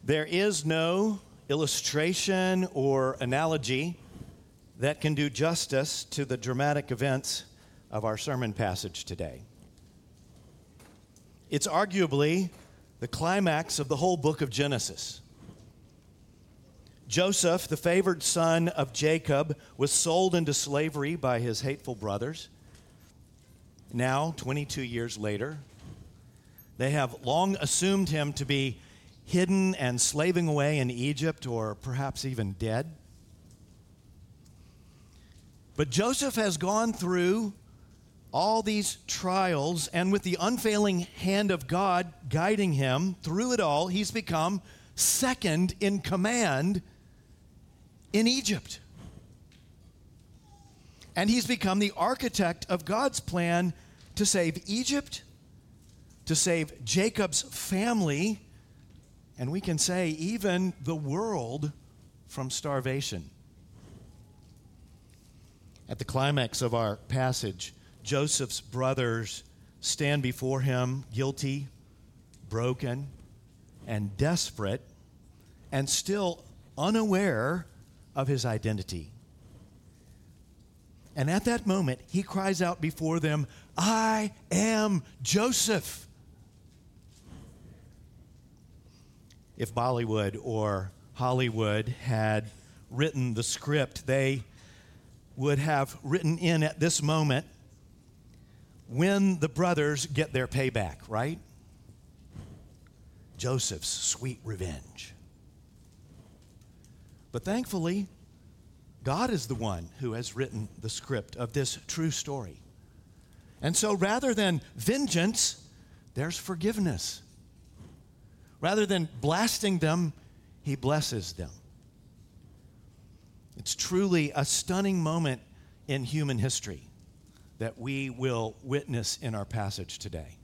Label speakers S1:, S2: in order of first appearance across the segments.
S1: There is no illustration or analogy that can do justice to the dramatic events of our sermon passage today. It's arguably the climax of the whole book of Genesis. Joseph, the favored son of Jacob, was sold into slavery by his hateful brothers. Now, 22 years later, they have long assumed him to be hidden and slaving away in Egypt, or perhaps even dead. But Joseph has gone through all these trials, and with the unfailing hand of God guiding him through it all, he's become second in command in Egypt. And he's become the architect of God's plan to save Egypt, to save Jacob's family, and we can say even the world from starvation. At the climax of our passage, Joseph's brothers stand before him guilty, broken, and desperate, and still unaware of his identity. And at that moment, he cries out before them, "I am Joseph." If Bollywood or Hollywood had written the script, they would have written in at this moment when the brothers get their payback, right? Joseph's sweet revenge. But thankfully, God is the one who has written the script of this true story. And so rather than vengeance, there's forgiveness. Rather than blasting them, he blesses them. It's truly a stunning moment in human history that we will witness in our passage today.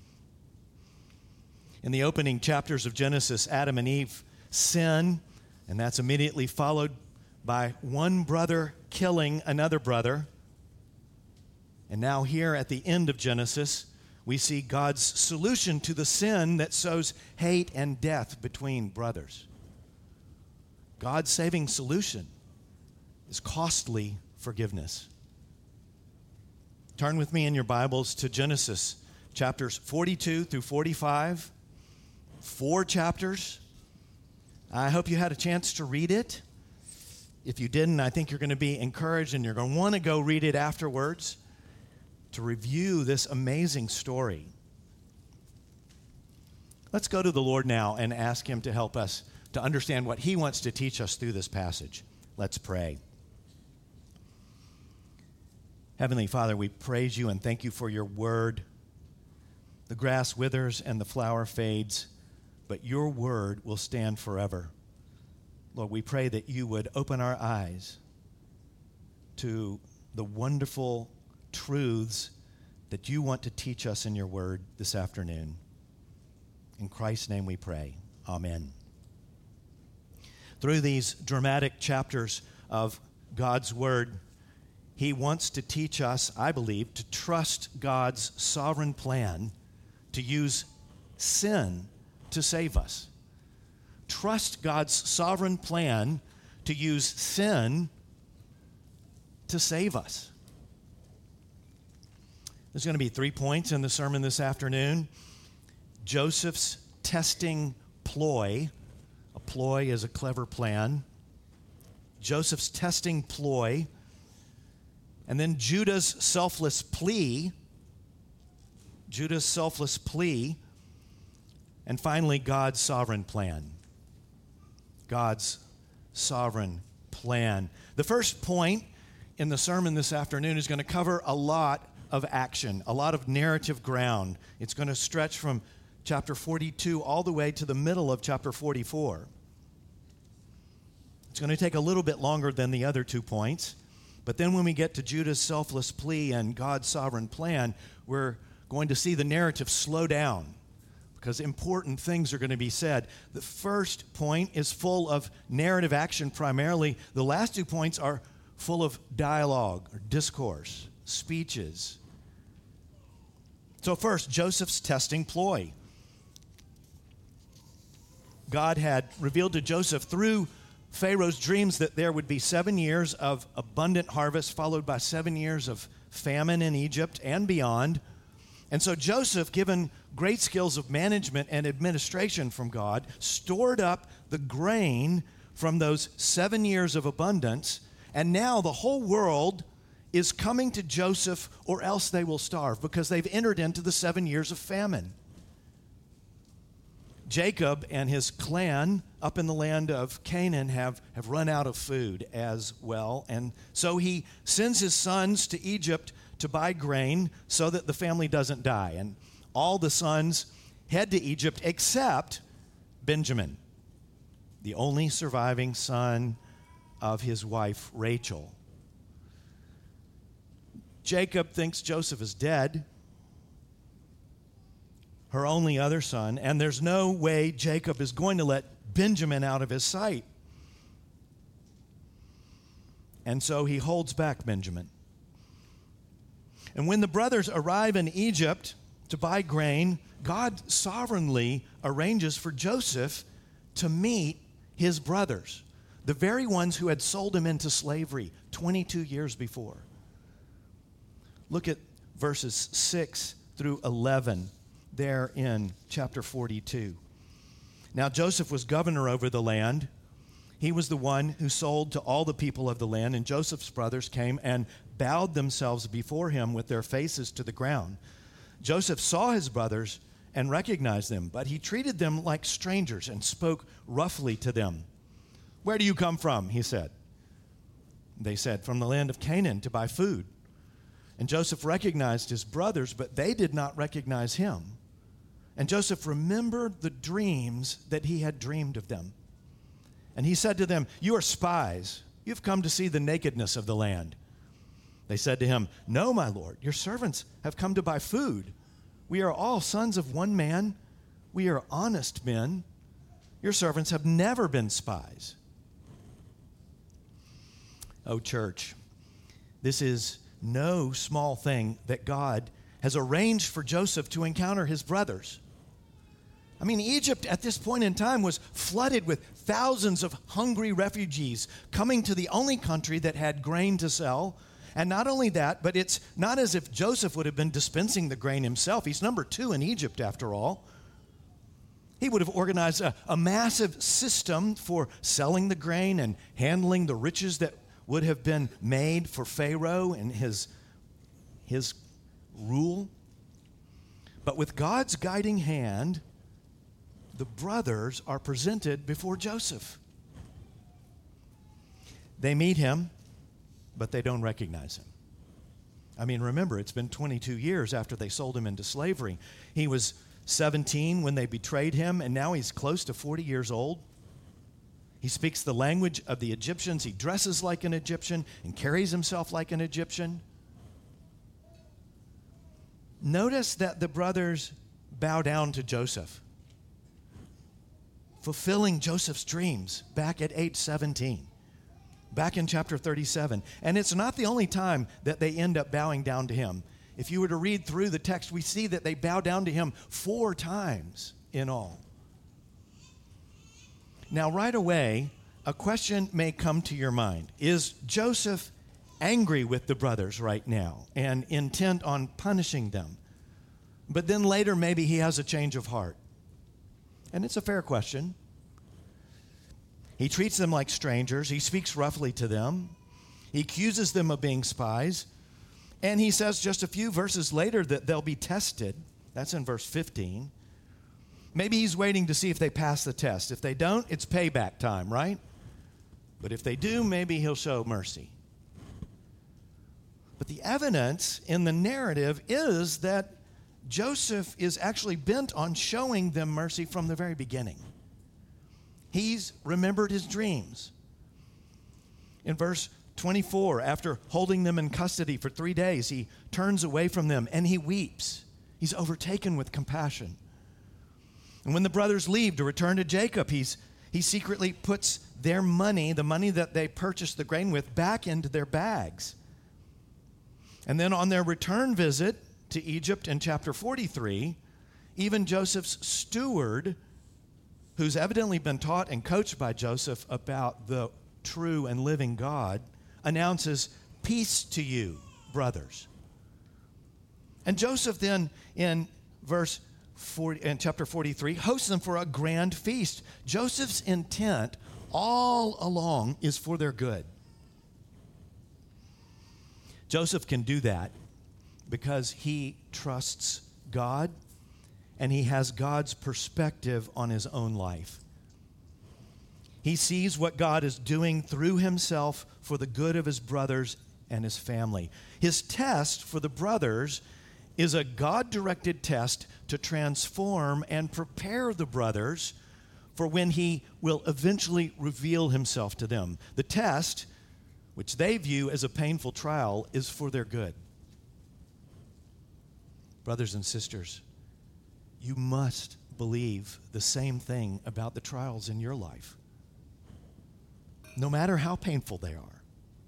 S1: In the opening chapters of Genesis, Adam and Eve sin, and that's immediately followed by one brother killing another brother. And now here at the end of Genesis, we see God's solution to the sin that sows hate and death between brothers. God's saving solution is costly forgiveness. Turn with me in your Bibles to Genesis chapters 42 through 45. 4 chapters. I hope you had a chance to read it. If you didn't, I think you're going to be encouraged and you're going to want to go read it afterwards to review this amazing story. Let's go to the Lord now and ask him to help us to understand what he wants to teach us through this passage. Let's pray. Heavenly Father, we praise you and thank you for your word. The grass withers and the flower fades, but your word will stand forever. Lord, we pray that you would open our eyes to the wonderful truths that you want to teach us in your word this afternoon. In Christ's name we pray. Amen. Through these dramatic chapters of God's word, he wants to teach us, I believe, to trust God's sovereign plan to use sin to save us. Trust God's sovereign plan to use sin to save us. There's going to be 3 points in the sermon this afternoon. Joseph's testing ploy. A ploy is a clever plan. Joseph's testing ploy. And then Judah's selfless plea. Judah's selfless plea. And finally, God's sovereign plan. God's sovereign plan. The first point in the sermon this afternoon is going to cover a lot of action, a lot of narrative ground. It's going to stretch from chapter 42 all the way to the middle of chapter 44. It's going to take a little bit longer than the other 2 points, but then when we get to Judah's selfless plea and God's sovereign plan, we're going to see the narrative slow down, because important things are going to be said. The first point is full of narrative action primarily. The last 2 points are full of dialogue or discourse, speeches. So first, Joseph's testing ploy. God had revealed to Joseph through Pharaoh's dreams that there would be 7 years of abundant harvest, followed by 7 years of famine in Egypt and beyond. And so Joseph, given great skills of management and administration from God, stored up the grain from those 7 years of abundance. And now the whole world is coming to Joseph, or else they will starve, because they've entered into the 7 years of famine. Jacob and his clan up in the land of Canaan have run out of food as well. And so he sends his sons to Egypt to buy grain so that the family doesn't die. And all the sons head to Egypt except Benjamin, the only surviving son of his wife Rachel. Jacob thinks Joseph is dead, her only other son, and there's no way Jacob is going to let Benjamin out of his sight. And so he holds back Benjamin. And when the brothers arrive in Egypt to buy grain, God sovereignly arranges for Joseph to meet his brothers, the very ones who had sold him into slavery 22 years before. Look at verses 6 through 11 there in chapter 42. Now Joseph was governor over the land. He was the one who sold to all the people of the land, and Joseph's brothers came and bowed themselves before him with their faces to the ground. Joseph saw his brothers and recognized them, but he treated them like strangers and spoke roughly to them. "Where do you come from?" he said. They said, "From the land of Canaan to buy food." And Joseph recognized his brothers, but they did not recognize him. And Joseph remembered the dreams that he had dreamed of them. And he said to them, "You are spies. You've come to see the nakedness of the land." They said to him, "No, my lord, your servants have come to buy food. We are all sons of one man. We are honest men. Your servants have never been spies." Oh, church, this is no small thing that God has arranged for Joseph to encounter his brothers. I mean, Egypt at this point in time was flooded with thousands of hungry refugees coming to the only country that had grain to sell. And not only that, but it's not as if Joseph would have been dispensing the grain himself. He's number 2 in Egypt, after all. He would have organized a massive system for selling the grain and handling the riches that would have been made for Pharaoh and his rule. But with God's guiding hand, the brothers are presented before Joseph. They meet him, but they don't recognize him. I mean, remember, it's been 22 years after they sold him into slavery. He was 17 when they betrayed him, and now he's close to 40 years old. He speaks the language of the Egyptians. He dresses like an Egyptian and carries himself like an Egyptian. Notice that the brothers bow down to Joseph, fulfilling Joseph's dreams back at age 17, back in chapter 37. And it's not the only time that they end up bowing down to him. If you were to read through the text, we see that they bow down to him 4 times in all. Now, right away, a question may come to your mind. Is Joseph angry with the brothers right now and intent on punishing them? But then later, maybe he has a change of heart. And it's a fair question. He treats them like strangers. He speaks roughly to them. He accuses them of being spies. And he says just a few verses later that they'll be tested. That's in verse 15. Maybe he's waiting to see if they pass the test. If they don't, it's payback time, right? But if they do, maybe he'll show mercy. But the evidence in the narrative is that Joseph is actually bent on showing them mercy from the very beginning. He's remembered his dreams. In verse 24, after holding them in custody for 3 days, he turns away from them and he weeps. He's overtaken with compassion. And when the brothers leave to return to Jacob, he secretly puts their money, the money that they purchased the grain with, back into their bags. And then on their return visit to Egypt in chapter 43, even Joseph's steward who's evidently been taught and coached by Joseph about the true and living God, announces, "Peace to you, brothers." And Joseph then, in chapter 43, hosts them for a grand feast. Joseph's intent all along is for their good. Joseph can do that because he trusts God and he has God's perspective on his own life. He sees what God is doing through himself for the good of his brothers and his family. His test for the brothers is a God-directed test to transform and prepare the brothers for when he will eventually reveal himself to them. The test, which they view as a painful trial, is for their good. Brothers and sisters, you must believe the same thing about the trials in your life, no matter how painful they are.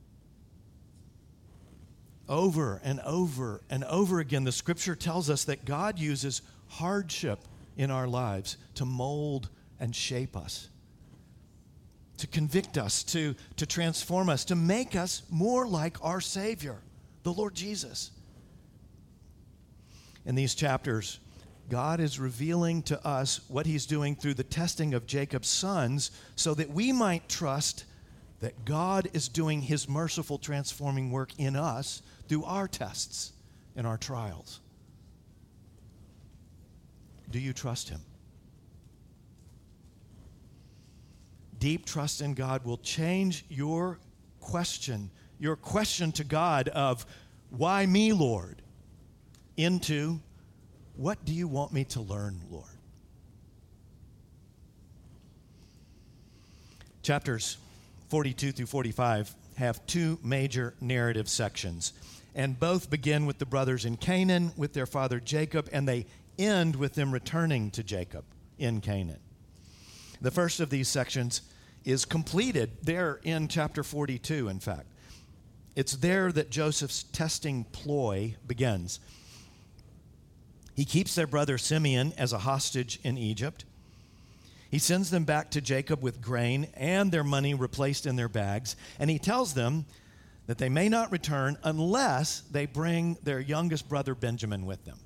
S1: Over and over and over again, the Scripture tells us that God uses hardship in our lives to mold and shape us, to convict us, to transform us, to make us more like our Savior, the Lord Jesus. In these chapters, God is revealing to us what he's doing through the testing of Jacob's sons so that we might trust that God is doing his merciful transforming work in us through our tests and our trials. Do you trust him? Deep trust in God will change your question to God of, "Why me, Lord?" into, "What do you want me to learn, Lord?" Chapters 42 through 45 have two major narrative sections, and both begin with the brothers in Canaan with their father Jacob, and they end with them returning to Jacob in Canaan. The first of these sections is completed there in chapter 42, in fact. It's there that Joseph's testing ploy begins. He keeps their brother Simeon as a hostage in Egypt. He sends them back to Jacob with grain and their money replaced in their bags, and he tells them that they may not return unless they bring their youngest brother Benjamin with them.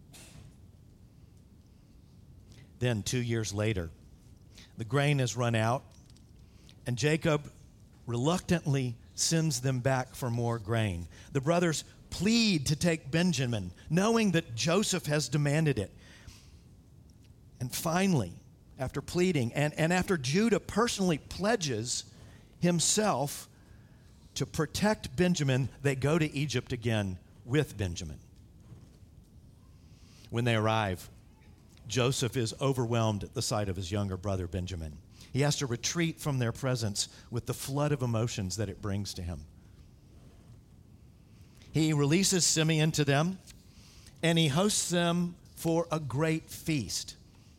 S1: Then 2 years later, the grain has run out, and Jacob reluctantly sends them back for more grain. The brothers plead to take Benjamin, knowing that Joseph has demanded it. And finally, after pleading, and after Judah personally pledges himself to protect Benjamin, they go to Egypt again with Benjamin. When they arrive, Joseph is overwhelmed at the sight of his younger brother Benjamin. He has to retreat from their presence with the flood of emotions that it brings to him. He releases Simeon to them, and he hosts them for a great feast.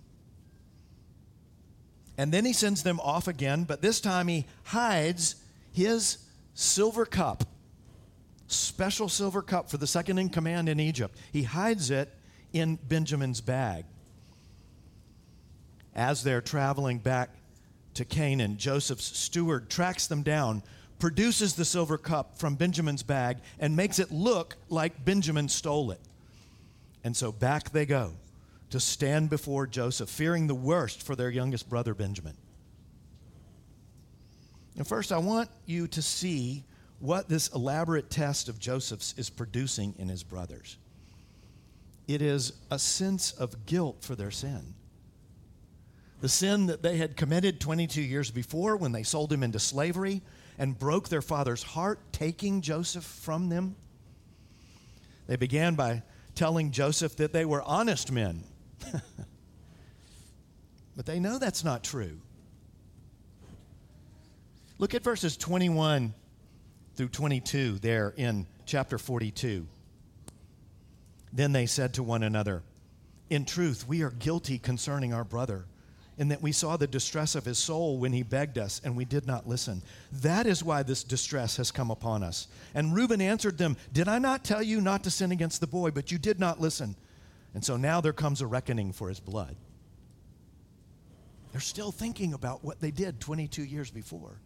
S1: And then he sends them off again, but this time he hides his silver cup, special silver cup for the second in command in Egypt. He hides it in Benjamin's bag. As they're traveling back to Canaan, Joseph's steward tracks them down, produces the silver cup from Benjamin's bag, and makes it look like Benjamin stole it. And so back they go to stand before Joseph, fearing the worst for their youngest brother Benjamin. And first, I want you to see what this elaborate test of Joseph's is producing in his brothers. It is a sense of guilt for their sin. The sin that they had committed 22 years before when they sold him into slavery and broke their father's heart, taking Joseph from them. They began by telling Joseph that they were honest men. But they know that's not true. Look at verses 21 through 22 there in chapter 42. Then they said to one another, "In truth, we are guilty concerning our brother, in that we saw the distress of his soul when he begged us, and we did not listen. That is why this distress has come upon us." And Reuben answered them, "Did I not tell you not to sin against the boy, but you did not listen? And so now there comes a reckoning for his blood." They're still thinking about what they did 22 years before.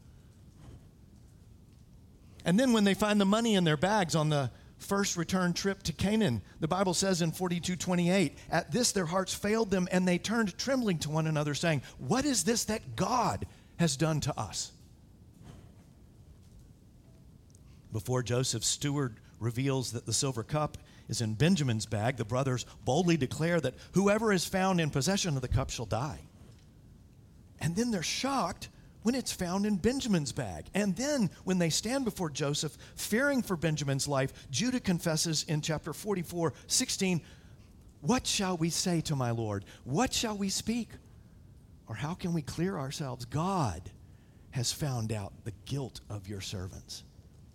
S1: And then when they find the money in their bags on the first return trip to Canaan, the Bible says in 42:28, at this their hearts failed them, and they turned trembling to one another, saying, what is this that God has done to us? Before Joseph's steward reveals that the silver cup is in Benjamin's bag, the brothers boldly declare that whoever is found in possession of the cup shall die. And then they're shocked when it's found in Benjamin's bag. And then when they stand before Joseph, fearing for Benjamin's life, Judah confesses in chapter 44:16, what shall we say to my Lord? What shall we speak? Or how can we clear ourselves? God has found out the guilt of your servants.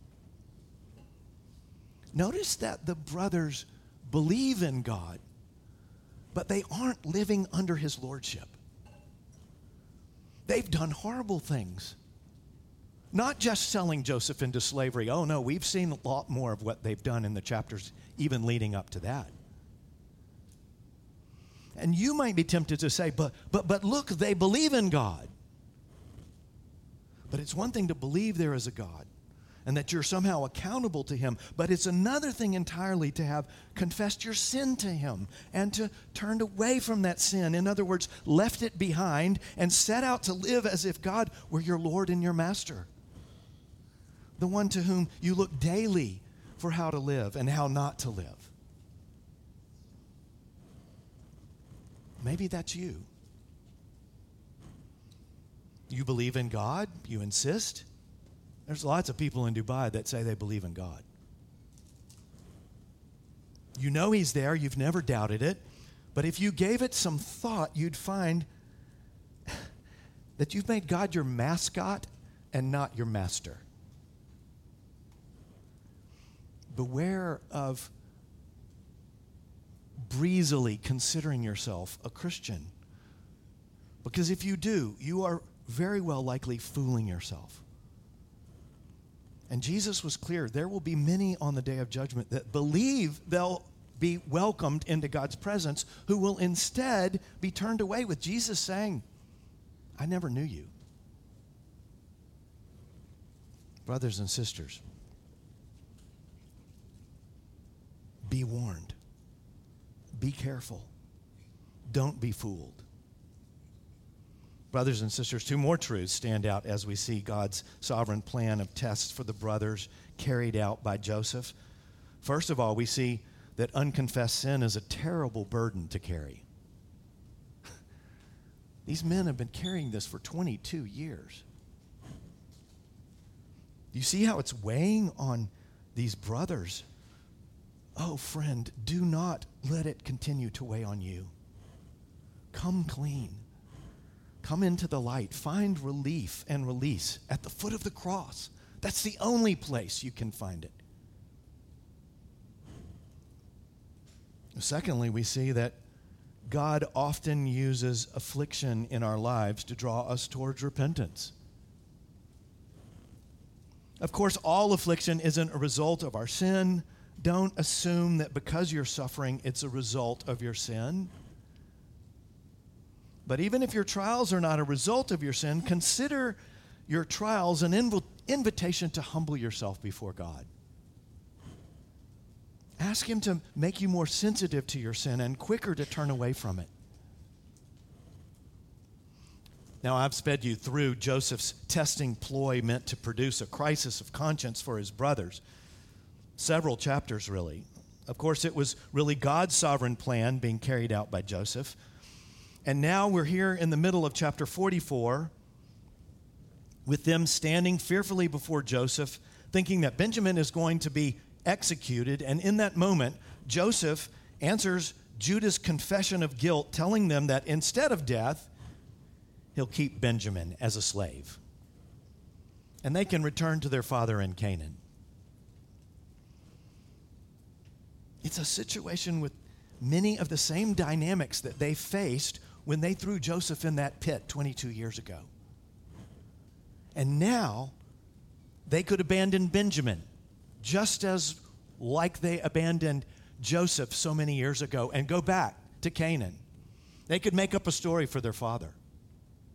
S1: Notice that the brothers believe in God, but they aren't living under his lordship. They've done horrible things. Not just selling Joseph into slavery. Oh no, we've seen a lot more of what they've done in the chapters even leading up to that. And you might be tempted to say, but look, they believe in God. But it's one thing to believe there is a God and that you're somehow accountable to him. But it's another thing entirely to have confessed your sin to him and to turned away from that sin. In other words, left it behind and set out to live as if God were your Lord and your master. The one to whom you look daily for how to live and how not to live. Maybe that's you. You believe in God, you insist. There's lots of people in Dubai that say they believe in God. You know he's there, you've never doubted it, but if you gave it some thought, you'd find that you've made God your mascot and not your master. Beware of breezily considering yourself a Christian, because if you do, you are very well likely fooling yourself. And Jesus was clear, there will be many on the day of judgment that believe they'll be welcomed into God's presence, who will instead be turned away, with Jesus saying, I never knew you. Brothers and sisters, be warned. Be careful. Don't be fooled. Brothers and sisters, two more truths stand out as we see God's sovereign plan of tests for the brothers carried out by Joseph. First of all, we see that unconfessed sin is a terrible burden to carry. These men have been carrying this for 22 years. Do you see how it's weighing on these brothers? Oh, friend, do not let it continue to weigh on you. Come clean. Come into the light. Find relief and release at the foot of the cross. That's the only place you can find it. Secondly, we see that God often uses affliction in our lives to draw us towards repentance. Of course, all affliction isn't a result of our sin. Don't assume that because you're suffering, it's a result of your sin. But even if your trials are not a result of your sin, consider your trials an invitation to humble yourself before God. Ask him to make you more sensitive to your sin and quicker to turn away from it. Now, I've sped you through Joseph's testing ploy meant to produce a crisis of conscience for his brothers. Several chapters, really. Of course, it was really God's sovereign plan being carried out by Joseph. And now we're here in the middle of chapter 44 with them standing fearfully before Joseph, thinking that Benjamin is going to be executed. And in that moment, Joseph answers Judah's confession of guilt, telling them that instead of death, he'll keep Benjamin as a slave. And they can return to their father in Canaan. It's a situation with many of the same dynamics that they faced when they threw Joseph in that pit 22 years ago. And now they could abandon Benjamin, just as like they abandoned Joseph so many years ago, and go back to Canaan. They could make up a story for their father.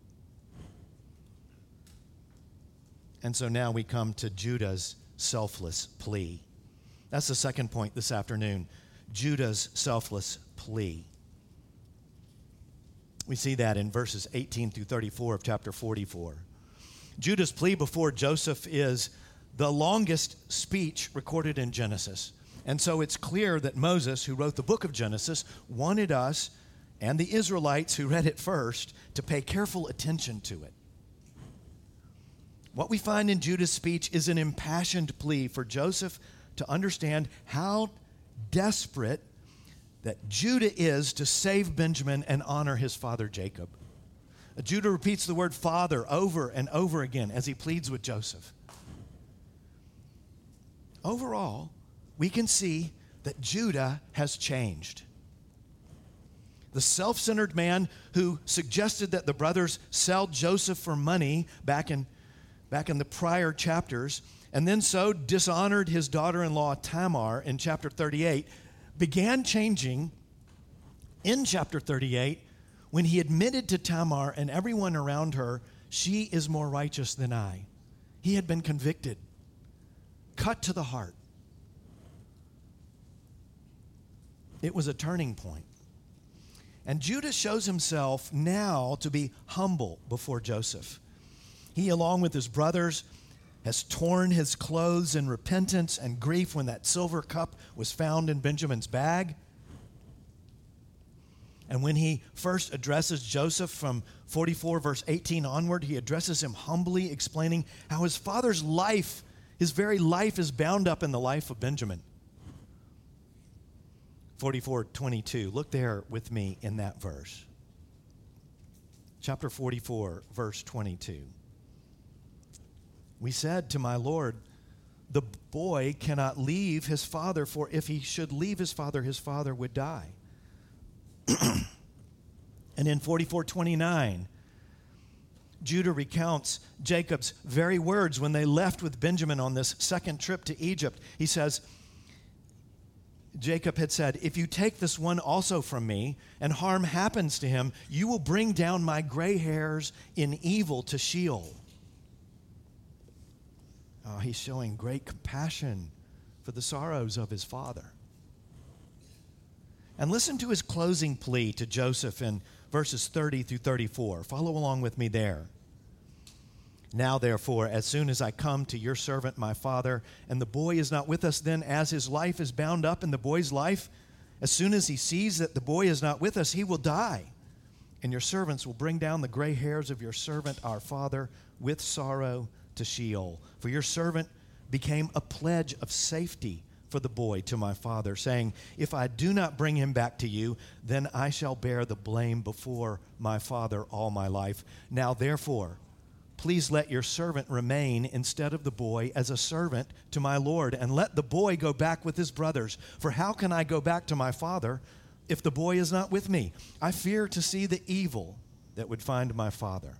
S1: And so now we come to Judah's selfless plea. That's the second point this afternoon, Judah's selfless plea. We see that in verses 18 through 34 of chapter 44. Judah's plea before Joseph is the longest speech recorded in Genesis. And so it's clear that Moses, who wrote the book of Genesis, wanted us and the Israelites who read it first to pay careful attention to it. What we find in Judah's speech is an impassioned plea for Joseph to understand how desperate that Judah is to save Benjamin and honor his father Jacob. Judah repeats the word father over and over again as he pleads with Joseph. Overall, we can see that Judah has changed. The self-centered man who suggested that the brothers sell Joseph for money back in the prior chapters, and then so dishonored his daughter-in-law Tamar in chapter 38, began changing in chapter 38 when he admitted to Tamar and everyone around her, she is more righteous than I. He had been convicted, cut to the heart. It was a turning point. And Judah shows himself now to be humble before Joseph. He, along with his brothers, has torn his clothes in repentance and grief when that silver cup was found in Benjamin's bag. And when he first addresses Joseph from 44 verse 18 onward, he addresses him humbly, explaining how his father's life, his very life, is bound up in the life of Benjamin. 44:22. Look there with me in that verse. Chapter 44, verse 22. We said to my Lord, the boy cannot leave his father, for if he should leave his father would die. And in 44:29, Judah recounts Jacob's very words when they left with Benjamin on this second trip to Egypt. He says, Jacob had said, if you take this one also from me, and harm happens to him, you will bring down my gray hairs in evil to Sheol. Oh, he's showing great compassion for the sorrows of his father. And listen to his closing plea to Joseph in verses 30 through 34. Follow along with me there. Now, therefore, as soon as I come to your servant, my father, and the boy is not with us, then as his life is bound up in the boy's life, as soon as he sees that the boy is not with us, he will die. And your servants will bring down the gray hairs of your servant, our father, with sorrow to Sheol. For your servant became a pledge of safety for the boy to my father, saying, if I do not bring him back to you, then I shall bear the blame before my father all my life. Now, therefore, please let your servant remain instead of the boy as a servant to my Lord, and let the boy go back with his brothers. For how can I go back to my father if the boy is not with me? I fear to see the evil that would find my father.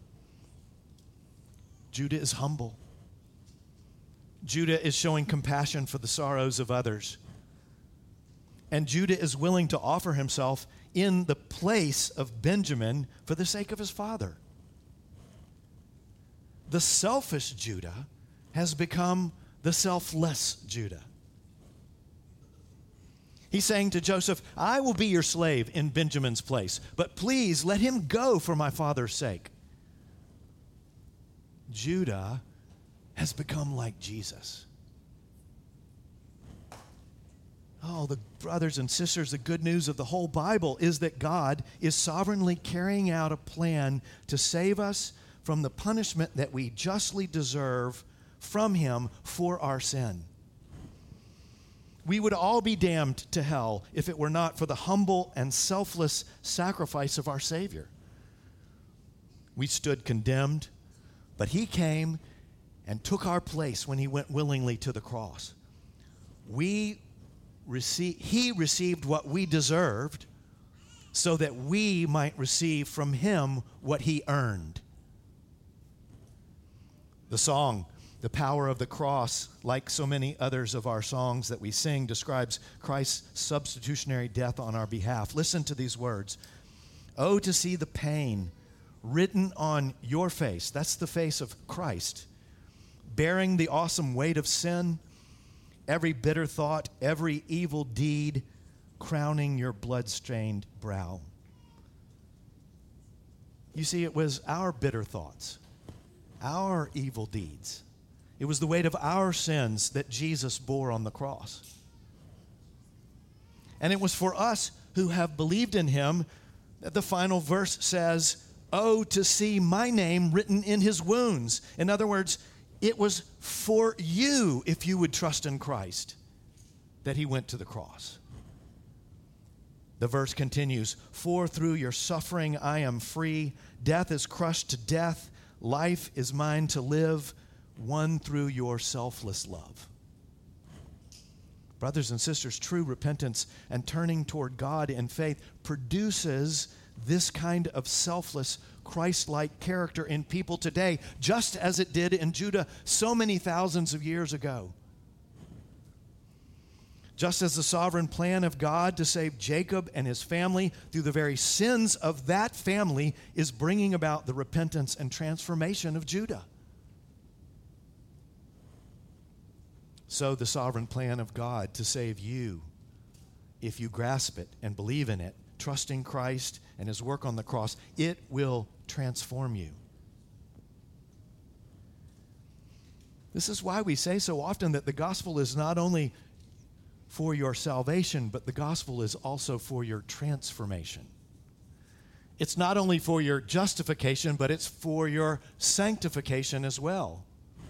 S1: Judah is humble. Judah is showing compassion for the sorrows of others. And Judah is willing to offer himself in the place of Benjamin for the sake of his father. The selfish Judah has become the selfless Judah. He's saying to Joseph, I will be your slave in Benjamin's place, but please let him go for my father's sake. Judah has become like Jesus. Oh, the brothers and sisters, the good news of the whole Bible is that God is sovereignly carrying out a plan to save us from the punishment that we justly deserve from him for our sin. We would all be damned to hell if it were not for the humble and selfless sacrifice of our Savior. We stood condemned, but he came and took our place when he went willingly to the cross. He received what we deserved so that we might receive from him what he earned. The song, The Power of the Cross, like so many others of our songs that we sing, describes Christ's substitutionary death on our behalf. Listen to these words. Oh, to see the pain written on your face, that's the face of Christ, bearing the awesome weight of sin, every bitter thought, every evil deed, crowning your blood-stained brow. You see, it was our bitter thoughts, our evil deeds. It was the weight of our sins that Jesus bore on the cross. And it was for us who have believed in him that the final verse says, "Oh, to see my name written in his wounds." In other words, it was for you, if you would trust in Christ, that he went to the cross. The verse continues, "For through your suffering I am free. Death is crushed to death. Life is mine to live, won through your selfless love." Brothers and sisters, true repentance and turning toward God in faith produces this kind of selfless, Christ-like character in people today, just as it did in Judah so many thousands of years ago. Just as the sovereign plan of God to save Jacob and his family through the very sins of that family is bringing about the repentance and transformation of Judah. So the sovereign plan of God to save you, if you grasp it and believe in it, trusting Christ and his work on the cross, it will transform you. This is why we say so often that the gospel is not only for your salvation, but the gospel is also for your transformation. It's not only for your justification, but it's for your sanctification as well.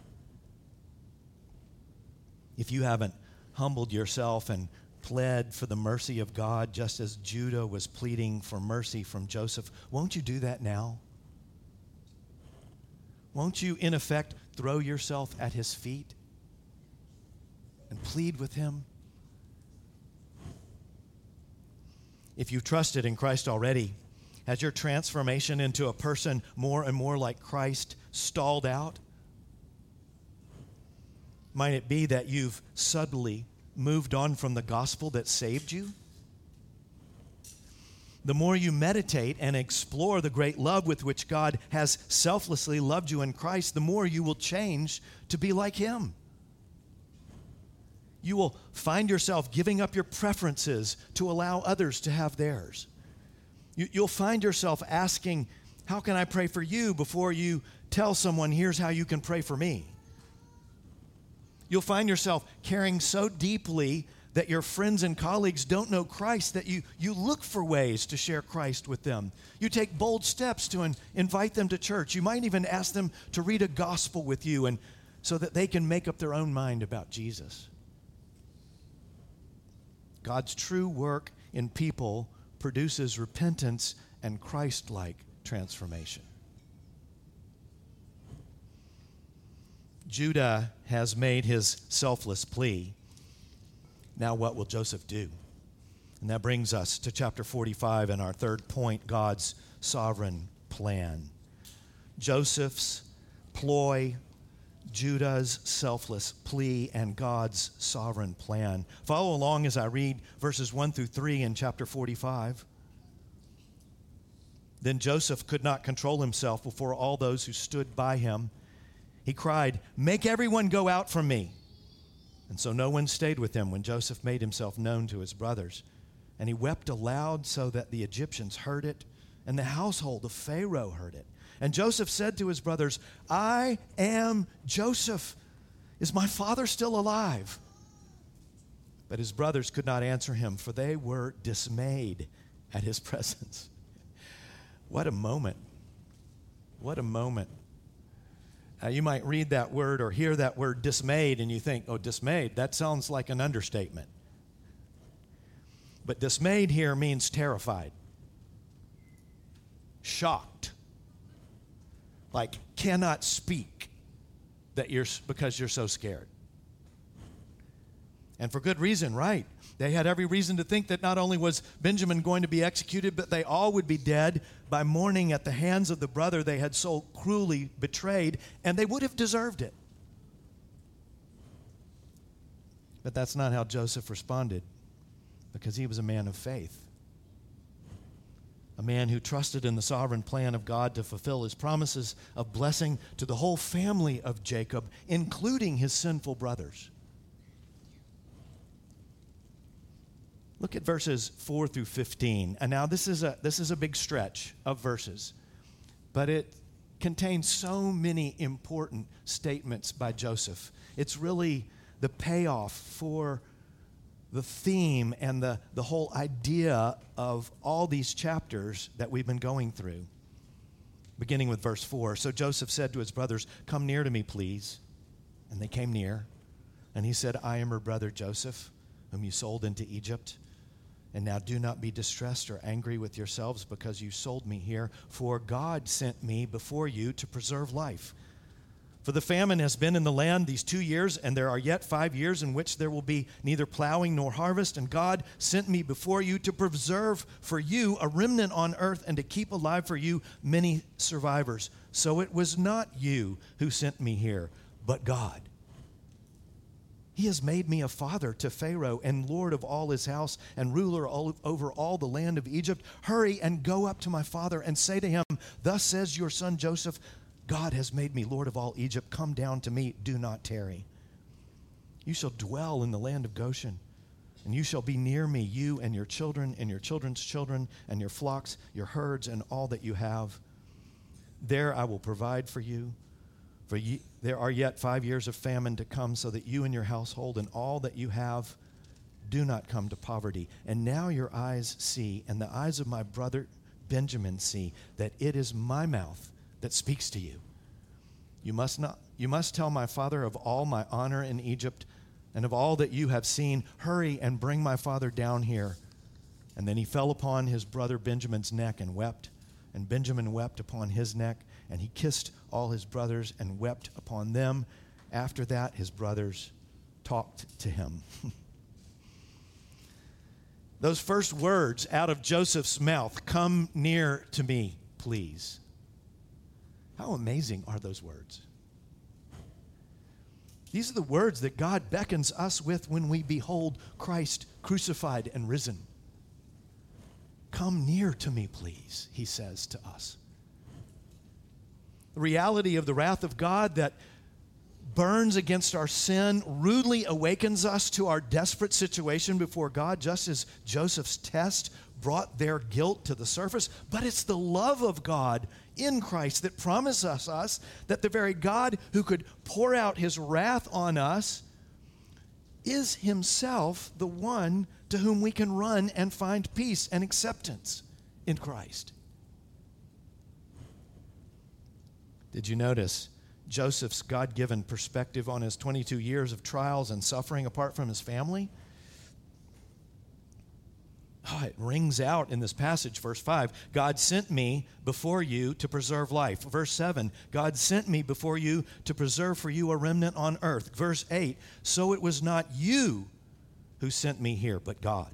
S1: If you haven't humbled yourself and pled for the mercy of God, just as Judah was pleading for mercy from Joseph, won't you do that now? Won't you, in effect, throw yourself at his feet and plead with him? If you've trusted in Christ already, has your transformation into a person more and more like Christ stalled out? Might it be that you've subtly moved on from the gospel that saved you? The more you meditate and explore the great love with which God has selflessly loved you in Christ, the more you will change to be like him. You will find yourself giving up your preferences to allow others to have theirs. You'll find yourself asking, "How can I pray for you?" before you tell someone, "Here's how you can pray for me." You'll find yourself caring so deeply that your friends and colleagues don't know Christ that you look for ways to share Christ with them. You take bold steps to invite them to church. You might even ask them to read a gospel with you and so that they can make up their own mind about Jesus. God's true work in people produces repentance and Christ-like transformation. Judah has made his selfless plea. Now what will Joseph do? And that brings us to chapter 45 and our third point, God's sovereign plan. Joseph's ploy, Judah's selfless plea, and God's sovereign plan. Follow along as I read verses 1 through 3 in chapter 45. Then Joseph could not control himself before all those who stood by him. He cried, "Make everyone go out from me." And so no one stayed with him when Joseph made himself known to his brothers. And he wept aloud so that the Egyptians heard it, and the household of Pharaoh heard it. And Joseph said to his brothers, "I am Joseph. Is my father still alive?" But his brothers could not answer him, for they were dismayed at his presence. What a moment. What a moment. You might read that word or hear that word dismayed and you think, oh, dismayed, that sounds like an understatement. But dismayed here means terrified, shocked, like cannot speak because you're so scared. And for good reason, right? They had every reason to think that not only was Benjamin going to be executed, but they all would be dead by morning at the hands of the brother they had so cruelly betrayed, and they would have deserved it. But that's not how Joseph responded, because he was a man of faith. a man who trusted in the sovereign plan of God to fulfill his promises of blessing to the whole family of Jacob, including his sinful brothers. Look at verses 4 through 15. And now this is a big stretch of verses, but it contains so many important statements by Joseph. It's really the payoff for the theme and the whole idea of all these chapters that we've been going through. Beginning with verse 4. So Joseph said to his brothers, "Come near to me, please." And they came near. And he said, "I am your brother Joseph, whom you sold into Egypt. And now do not be distressed or angry with yourselves because you sold me here, for God sent me before you to preserve life. For the famine has been in the land these 2 years, and there are yet 5 years in which there will be neither plowing nor harvest. And God sent me before you to preserve for you a remnant on earth and to keep alive for you many survivors. So it was not you who sent me here, but God. He has made me a father to Pharaoh and lord of all his house and ruler over all the land of Egypt. Hurry and go up to my father and say to him, 'Thus says your son Joseph, God has made me Lord of all Egypt. Come down to me, do not tarry. You shall dwell in the land of Goshen, and you shall be near me, you and your children and your children's children and your flocks, your herds, and all that you have. There I will provide for you. For there are yet 5 years of famine to come, so that you and your household and all that you have do not come to poverty. And now your eyes see, and the eyes of my brother Benjamin see, that it is my mouth that speaks to you. You must tell my father of all my honor in Egypt and of all that you have seen. Hurry and bring my father down here." And then he fell upon his brother Benjamin's neck and wept. And Benjamin wept upon his neck, and he kissed all his brothers and wept upon them. After that, his brothers talked to him. Those first words out of Joseph's mouth, "Come near to me, please." How amazing are those words? These are the words that God beckons us with when we behold Christ crucified and risen. "Come near to me, please," he says to us. The reality of the wrath of God that burns against our sin rudely awakens us to our desperate situation before God, just as Joseph's test brought their guilt to the surface. But it's the love of God in Christ that promises us that the very God who could pour out his wrath on us is himself the one to whom we can run and find peace and acceptance in Christ. Did you notice Joseph's God-given perspective on his 22 years of trials and suffering apart from his family? It rings out in this passage, verse 5. God sent me before you to preserve life. Verse 7, God sent me before you to preserve for you a remnant on earth. Verse 8, so it was not you who sent me here, but God.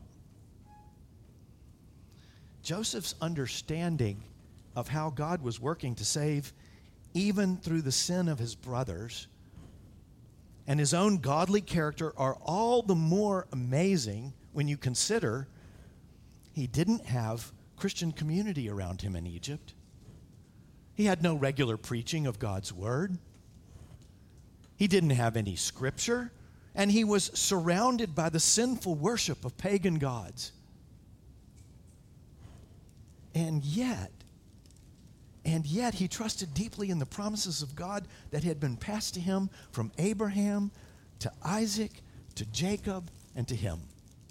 S1: Joseph's understanding of how God was working to save even through the sin of his brothers and his own godly character are all the more amazing when you consider he didn't have Christian community around him in Egypt. He had no regular preaching of God's word. He didn't have any scripture, and he was surrounded by the sinful worship of pagan gods. And yet he trusted deeply in the promises of God that had been passed to him from Abraham to Isaac to Jacob and to him.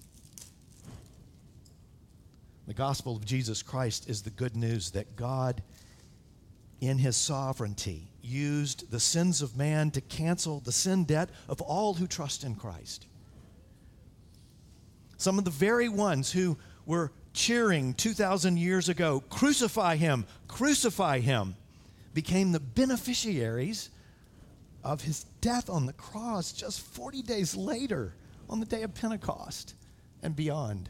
S1: The gospel of Jesus Christ is the good news that God, in his sovereignty, used the sins of man to cancel the sin debt of all who trust in Christ. Some of the very ones who were cheering 2,000 years ago, crucify him, became the beneficiaries of his death on the cross just 40 days later on the day of Pentecost and beyond.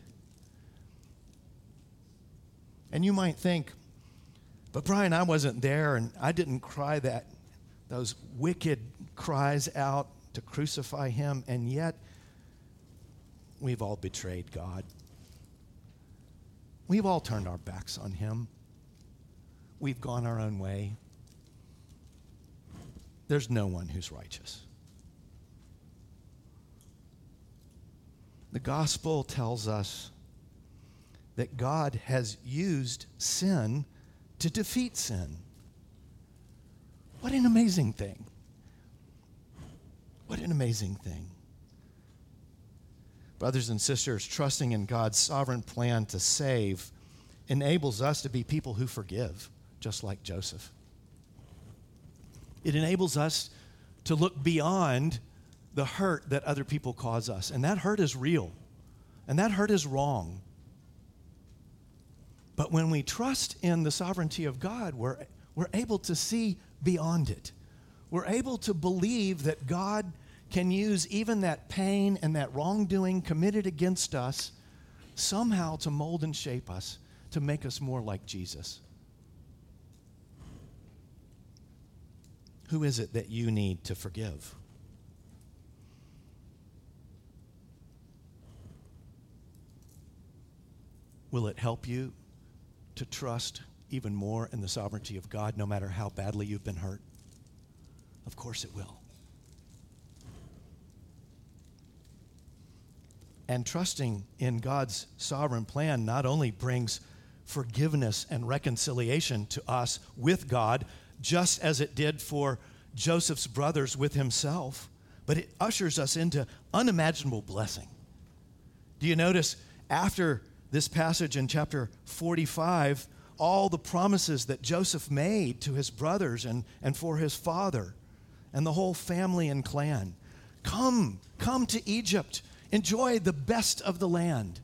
S1: And you might think, but Brian, I wasn't there and I didn't cry those wicked cries out to crucify him, and yet we've all betrayed God. We've all turned our backs on him. We've gone our own way. There's no one who's righteous. The gospel tells us that God has used sin to defeat sin. What an amazing thing. What an amazing thing. Brothers and sisters, trusting in God's sovereign plan to save enables us to be people who forgive, just like Joseph. It enables us to look beyond the hurt that other people cause us. And that hurt is real. And that hurt is wrong. But when we trust in the sovereignty of God, we're able to see beyond it. We're able to believe that God can use even that pain and that wrongdoing committed against us somehow to mold and shape us, to make us more like Jesus. Who is it that you need to forgive? Will it help you to trust even more in the sovereignty of God, no matter how badly you've been hurt? Of course it will. And trusting in God's sovereign plan not only brings forgiveness and reconciliation to us with God, just as it did for Joseph's brothers with himself, but it ushers us into unimaginable blessing. Do you notice after this passage in chapter 45, all the promises that Joseph made to his brothers and for his father and the whole family and clan? Come to Egypt. Enjoy the best of the land.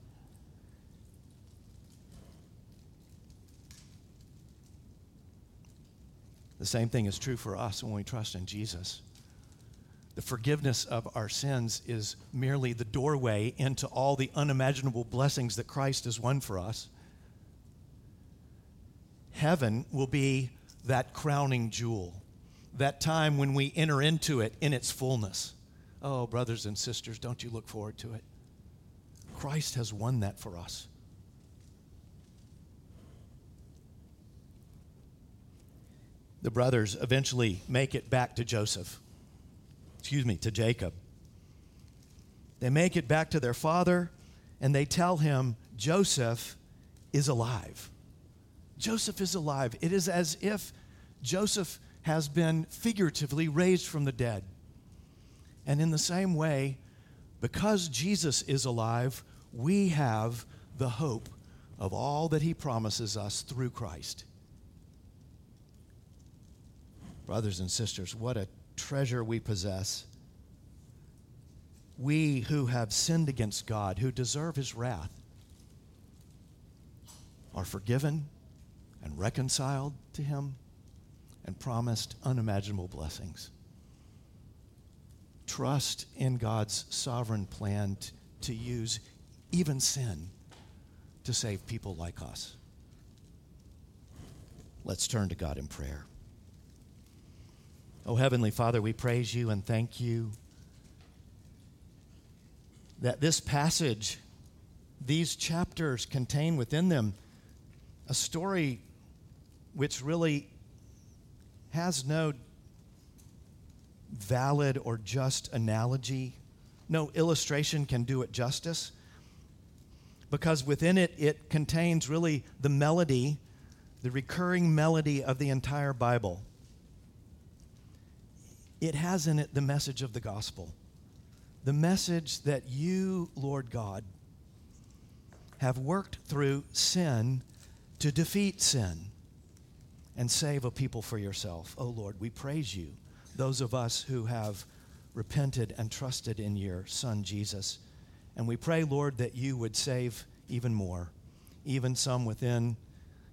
S1: The same thing is true for us when we trust in Jesus. The forgiveness of our sins is merely the doorway into all the unimaginable blessings that Christ has won for us. Heaven will be that crowning jewel, that time when we enter into it in its fullness. Oh, brothers and sisters, don't you look forward to it? Christ has won that for us. The brothers eventually make it back to Jacob. They make it back to their father, and they tell him Joseph is alive. Joseph is alive. It is as if Joseph has been figuratively raised from the dead. And in the same way, because Jesus is alive, we have the hope of all that he promises us through Christ. Brothers and sisters, what a treasure we possess. We who have sinned against God, who deserve his wrath, are forgiven and reconciled to him and promised unimaginable blessings. Trust in God's sovereign plan to use even sin to save people like us. Let's turn to God in prayer. Oh, Heavenly Father, we praise you and thank you that this passage, these chapters contain within them a story which really has no valid or just analogy. No illustration can do it justice, because within it, it contains really the melody, the recurring melody of the entire Bible. It has in it the message of the gospel, the message that you, Lord God, have worked through sin to defeat sin and save a people for yourself. Oh, Lord, we praise you, those of us who have repented and trusted in your Son, Jesus. And we pray, Lord, that you would save even more, even some within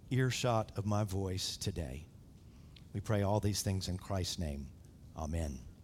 S1: earshot of my voice today. We pray all these things in Christ's name. Amen.